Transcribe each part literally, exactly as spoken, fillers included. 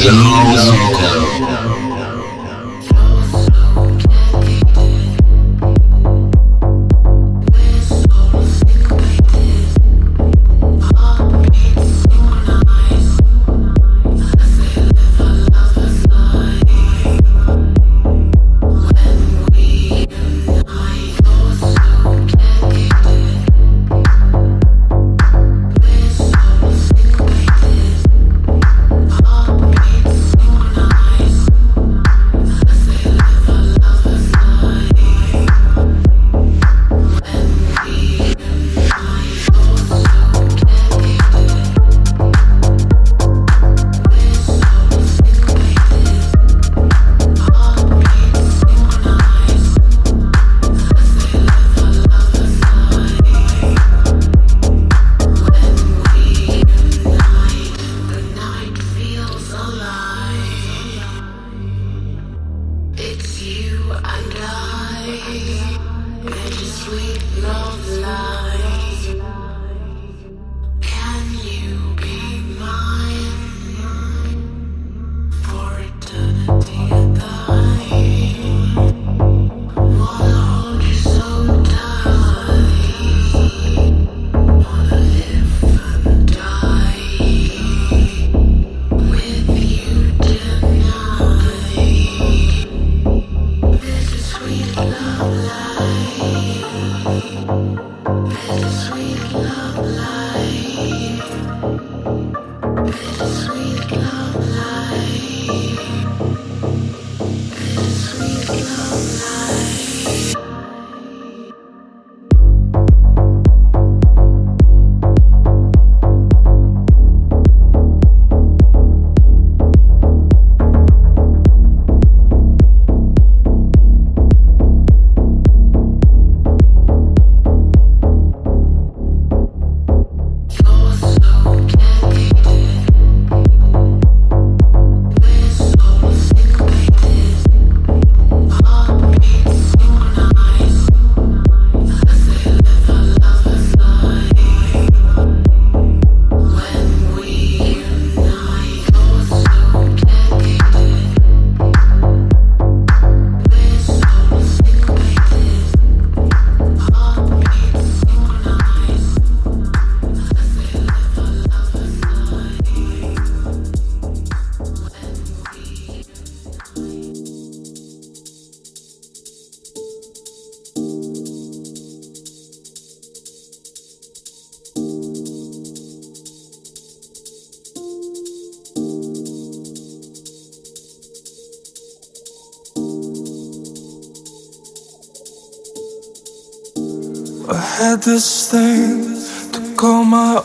I had this thing to call my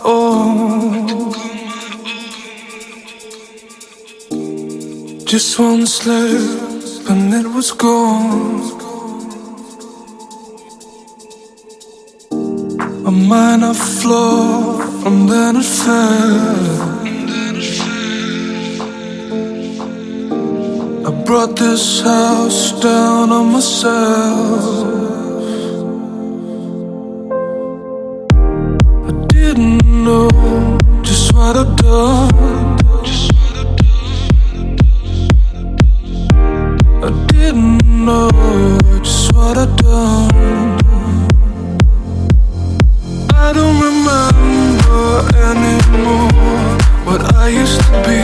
own. Just one slip and it was gone. A minor flaw and then it fell. I brought this house down on myself. Didn't know just what I'd done. I didn't know just what I'd done. I don't remember anymore what I used to be.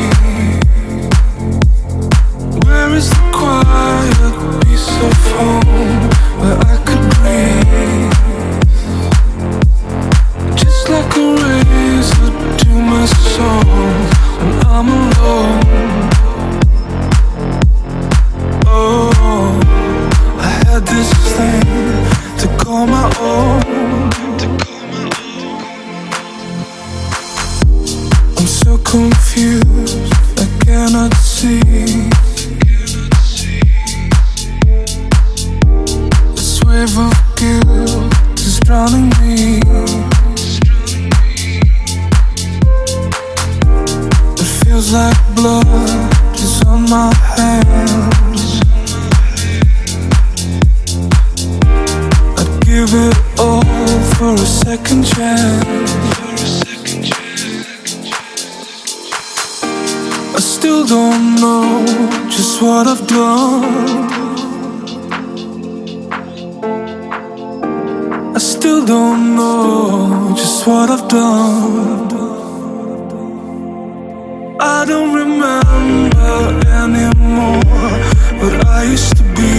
Where is the quiet piece of home where I could breathe? Like a razor to my soul when I'm alone. Oh, I had this thing to call my own. I'm so confused, I cannot see. This wave of guilt is drowning me. Feels like blood is on my hands. I'd give it all for a second chance. I still know just what I've done. I still don't know just what I've done. I don't remember anymore what I used to be.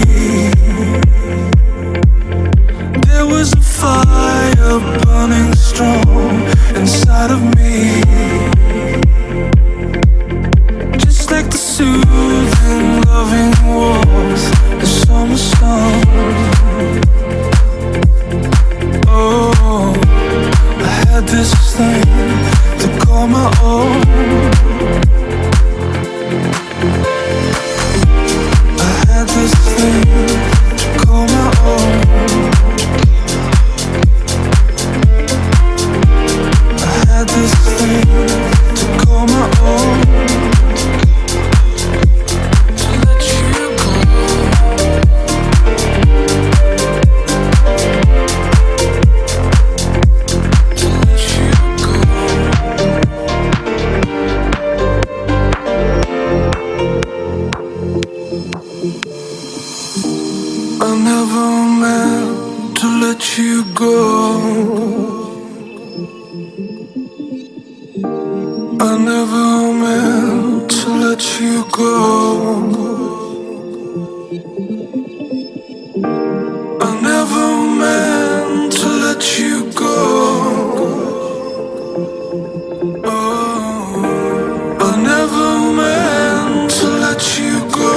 There was a fire burning strong inside of me, just like the soothing, loving warmth of summer sun. Oh, I had this thing to call my own. I had this thing to call my own. I had this thing to call my own. To let you go. To let you go. I never meant to let you go. I never meant to let you go. I never meant to let you go. Oh, I never meant to let you go.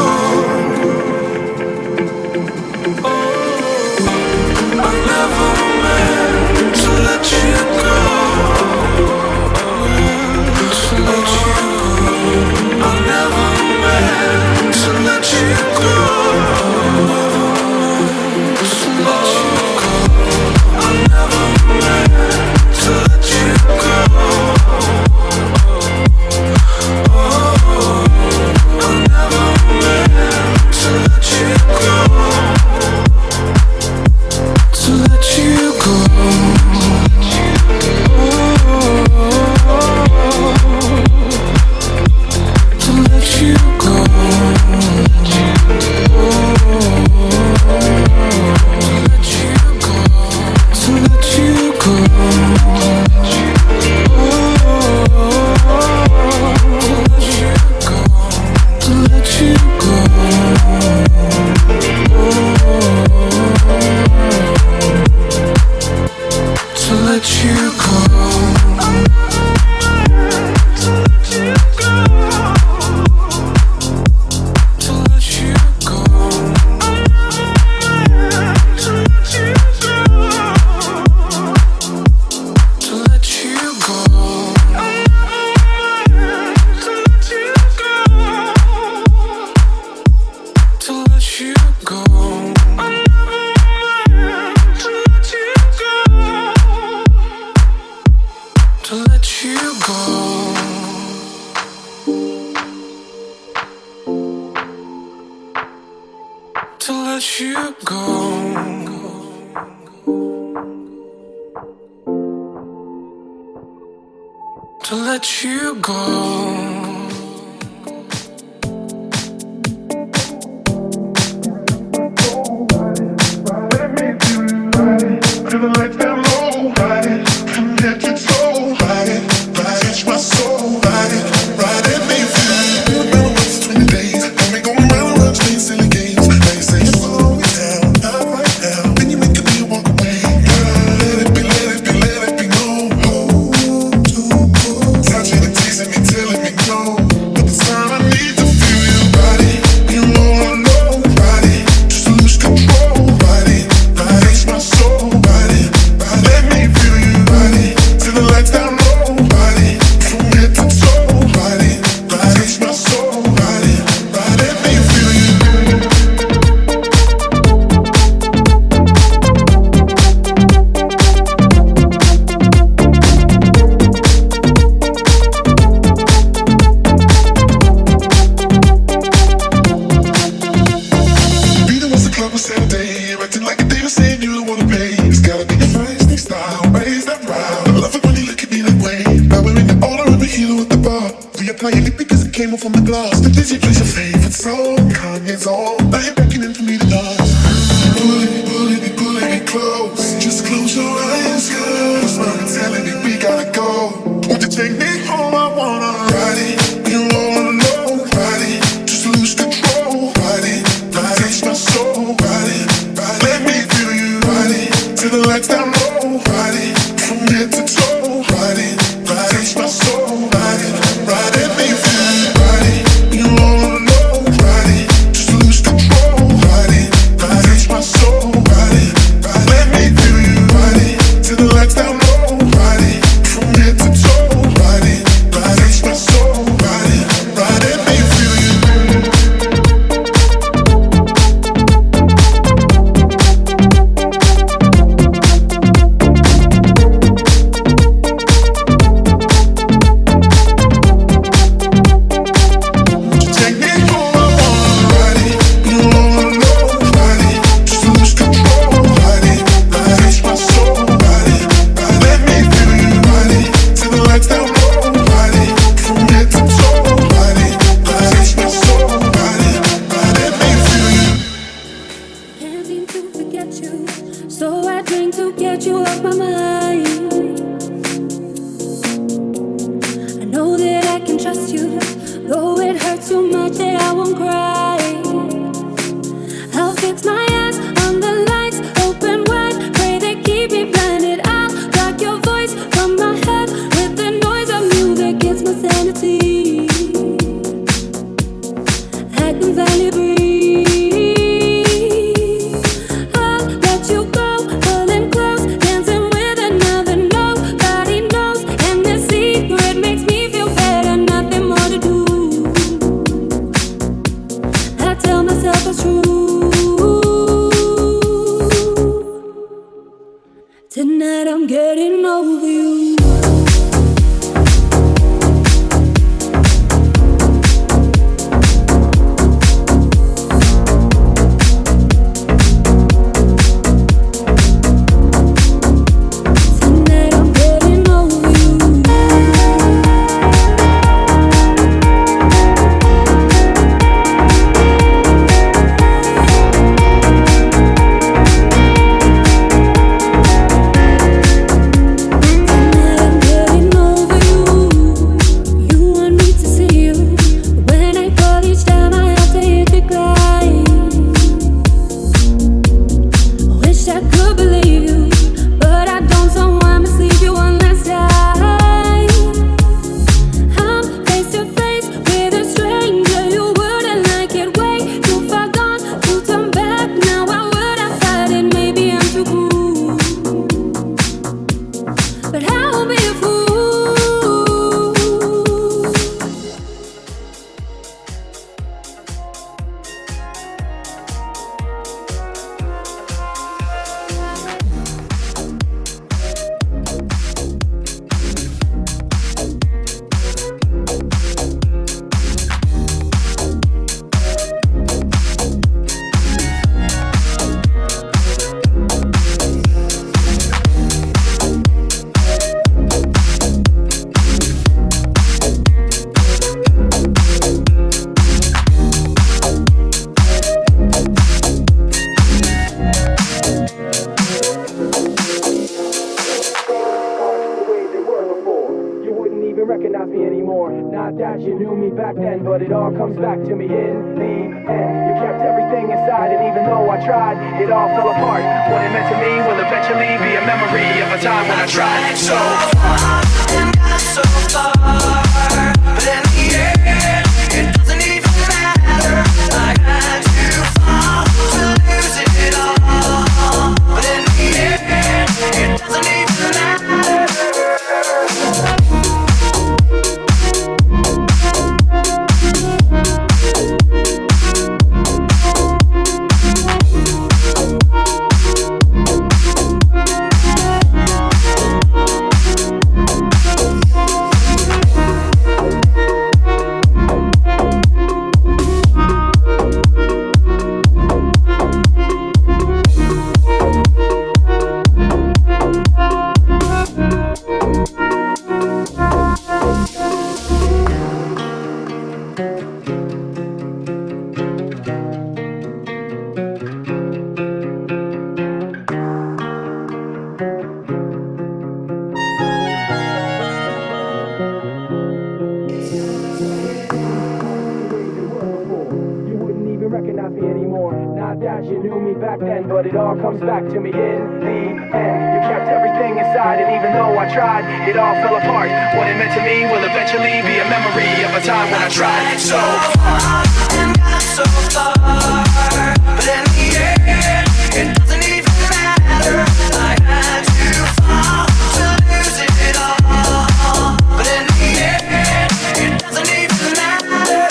Oh, I never meant to let you go. To let you go. I never meant to let you go. To let you go. I never meant to let you go. Oh, I never meant to let you go. To let you go. To let you go. Telling me stumble from the glass. The dizzy plays your favorite song, Kanye's on. Now you're beckoning for me to dance. Pulling me, pulling me, pulling me close. Just close your eyes, girl. Your smile telling me we gotta go. Won't you take me home? I wanna ride it. You're all alone, ride it. Just lose control, ride it. Touch my soul, ride it. Let me feel you, ride it. Till the lights down low, ride it. From head to toe, ride it. Touch my soul, ride it. Ride it, me feel you, ride it. You're all alone, ride it. Just lose control, ride it. Touch my soul, ride it. Let me feel you, ride it. Till the lights down low, ride it. From head to toe, ride it. Touch my soul, ride it. Ride it, me feel you. Tonight I'm getting over you. But it all comes back to me in the end. You kept everything inside, and even though I tried, it all fell apart. What it meant to me will eventually be a memory of a time when I tried so hard and got so far. But in the end, it doesn't even matter. I had to fall to lose it all. But in the end, it doesn't even matter. anymore. Not that you knew me back then, but it all comes back to me in the end. You kept everything inside, and even though I tried, it all fell apart. What it meant to me will eventually be a memory of a time when I tried so hard and got so far, but in the end, it doesn't even matter. I had to fall to lose it all, but in the end, it doesn't even matter.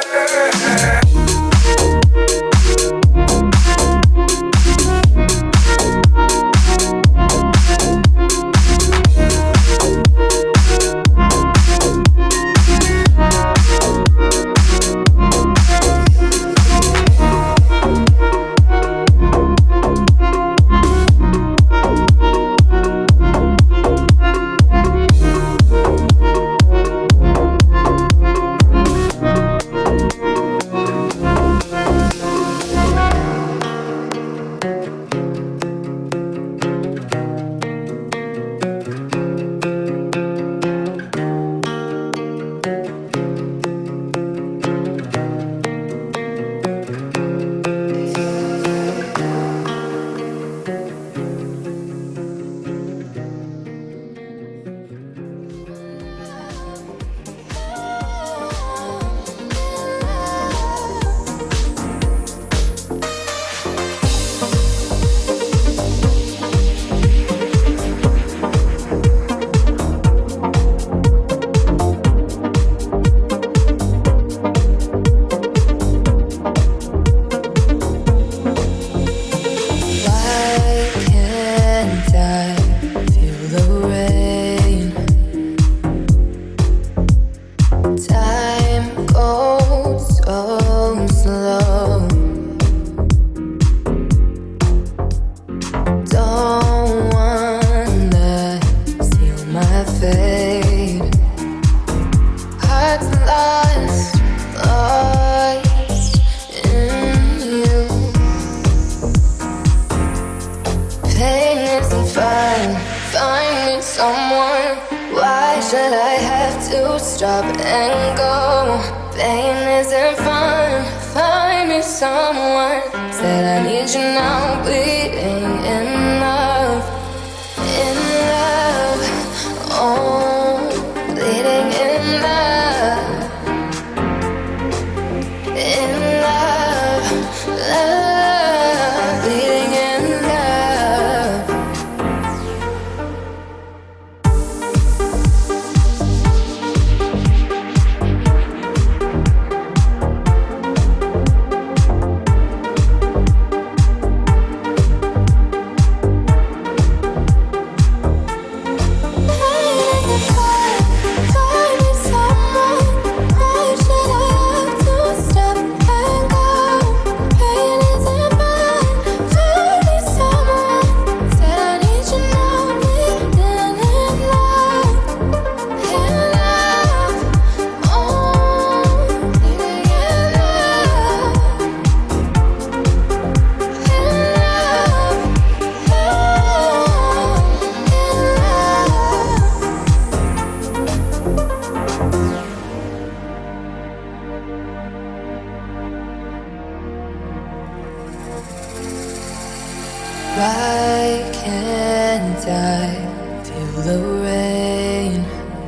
Why can't I feel the rain?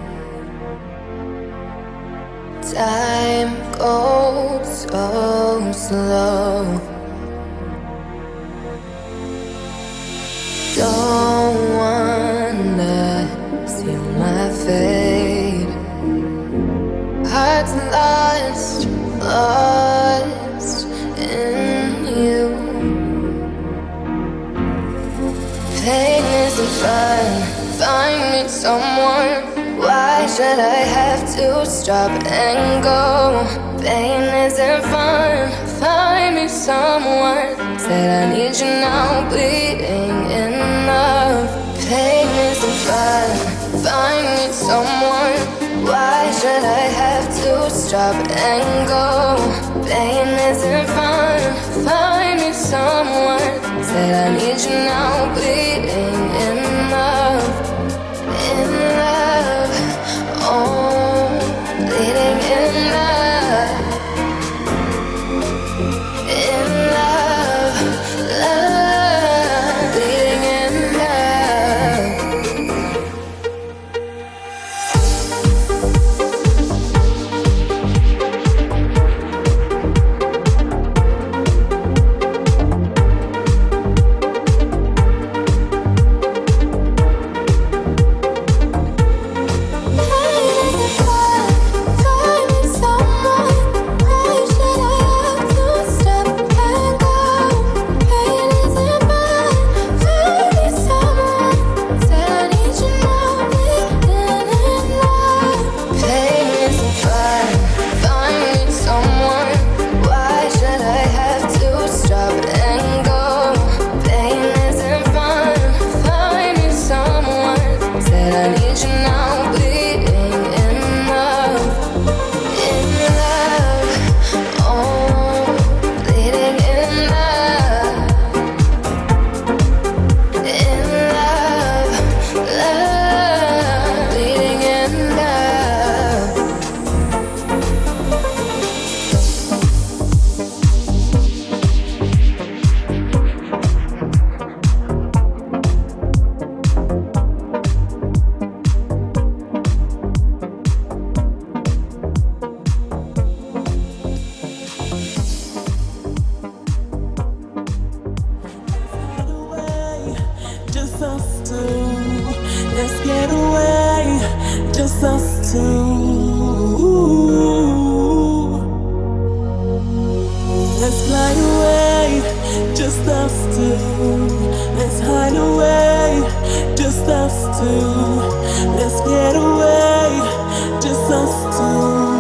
Time goes so slow. Don't wanna seal my fate. Heart's lost, lost in you. Pain isn't fun, find me someone. Why should I have to stop and go? Pain isn't fun, find me someone. Said I need you now, bleeding in love. Pain isn't fun, find me someone. Why should I have to stop and go? Pain isn't fun, find me someone. Said I need you now, bleeding in love, in love, oh, bleeding in love, in love. just us two. Let's fly away, just us two. Let's hide away, just us two. Let's get away, just us two.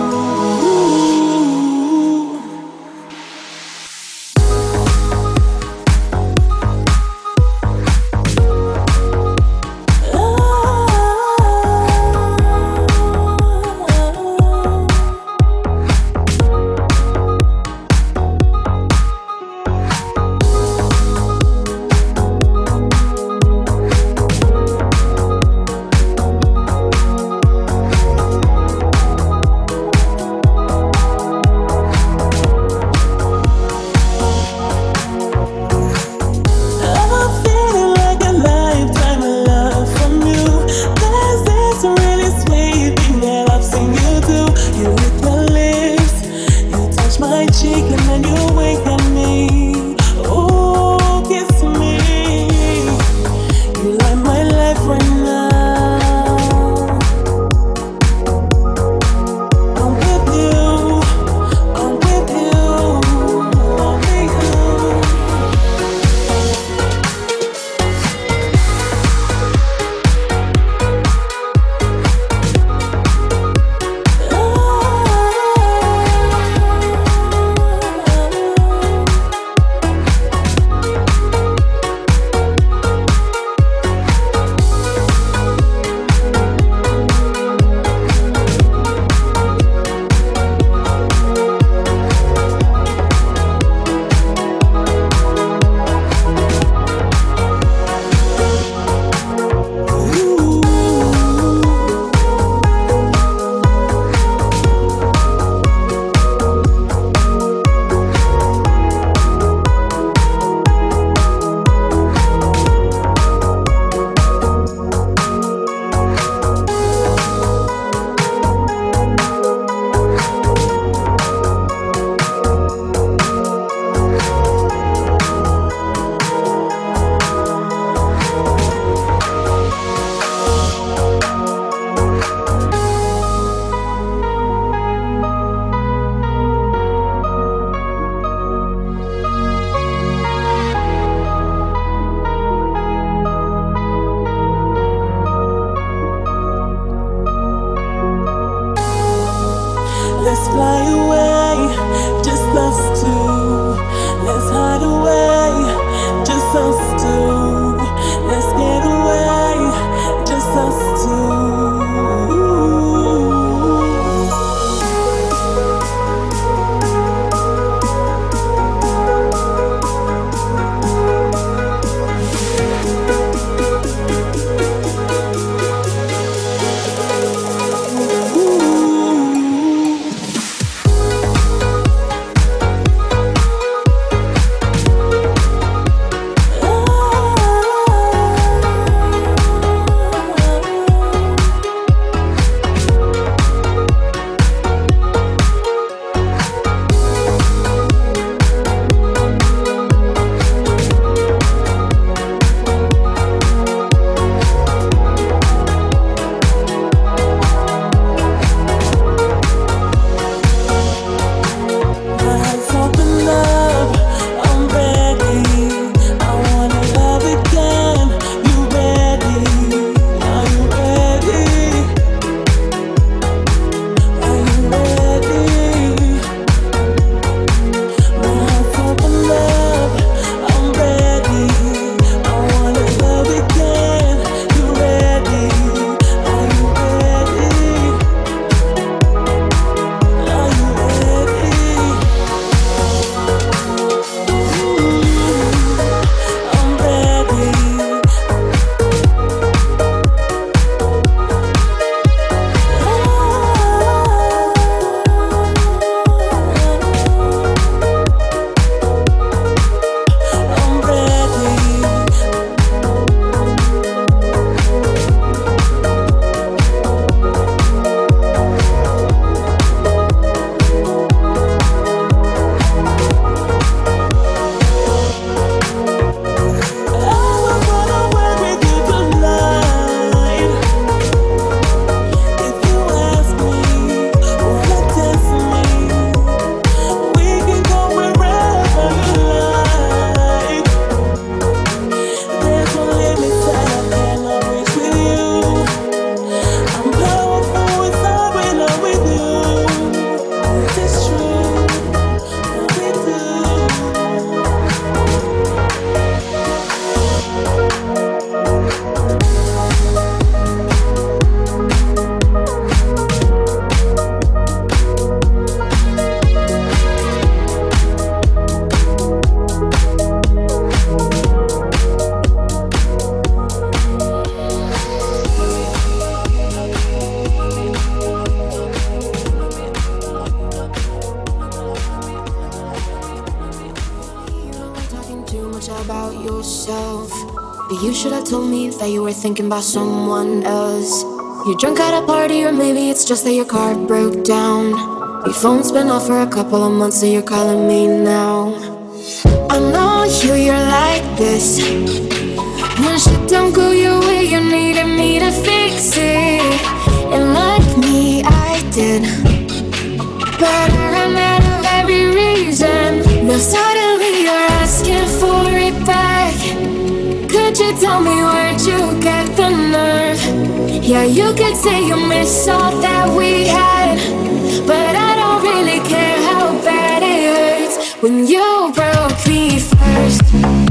much about yourself. But you should have told me that you were thinking about someone else. You're drunk at a party, or maybe it's just that your car broke down. Your phone's been off for a couple of months, so you're calling me now. I know you, you're like this. When shit don't go your way, you needed me to fix it. And like me, I did. But I ran out of every reason. Now suddenly you're asking for it back. Could you tell me where'd you get the nerve? Yeah, you could say you miss all that we had, but I don't really care how bad it hurts. When you broke me first,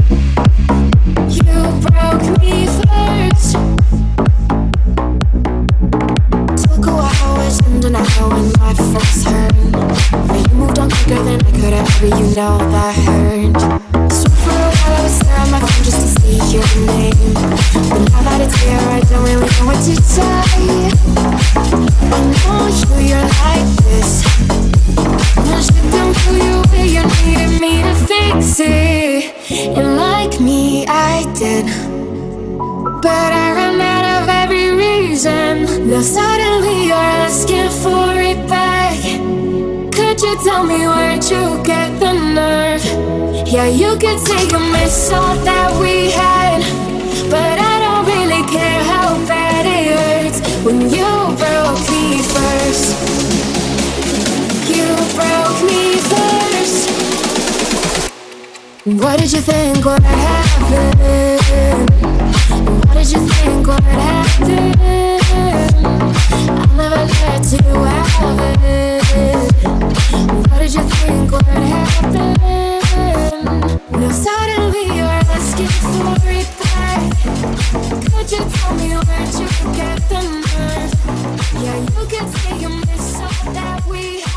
you broke me first. Took a while, was ending out when my first hurt. But you moved on quicker than I could ever, you know that hurt. So for a while I was staring at my phone just to see your name. But now that it's here, I don't really know what to say. I know you, you're like this. When shit don't go your way, you needed me to fix it. And like me, I did. But I ran out of every reason. Now suddenly you're asking for it back. Could you tell me where'd you get the nerve? Yeah, you could say you miss all that we had, but I don't really care how bad it hurts. When you broke me first, you broke me first. What did you think would happen? What did you think would happen? I'll never let you have it. What did you think would happen? Now suddenly you're asking for it back. Could you tell me where'd you get the nerve? Yeah, you could say you miss all that we had.